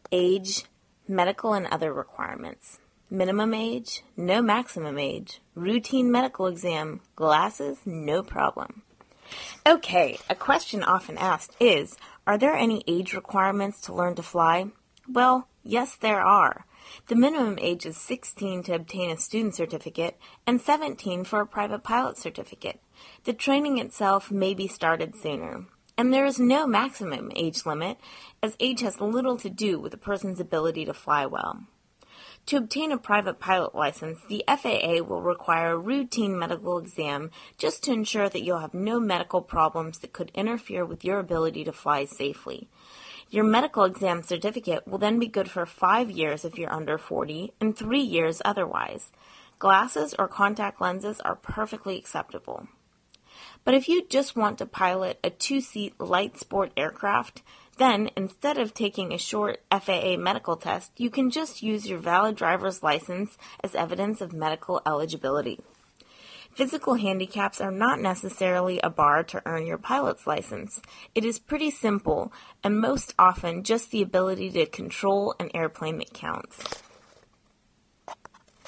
Age, medical and other requirements. Minimum age, no maximum age. Routine medical exam, glasses, no problem. Okay, a question often asked is, are there any age requirements to learn to fly? Well, yes, there are. The minimum age is 16 to obtain a student certificate and 17 for a private pilot certificate. The training itself may be started sooner. And there is no maximum age limit, as age has little to do with a person's ability to fly well. To obtain a private pilot license, the FAA will require a routine medical exam just to ensure that you'll have no medical problems that could interfere with your ability to fly safely. Your medical exam certificate will then be good for 5 years if you're under 40 and 3 years otherwise. Glasses or contact lenses are perfectly acceptable. But if you just want to pilot a 2-seat light sport aircraft, then instead of taking a short FAA medical test, you can just use your valid driver's license as evidence of medical eligibility. Physical handicaps are not necessarily a bar to earn your pilot's license. It is pretty simple, and most often just the ability to control an airplane that counts.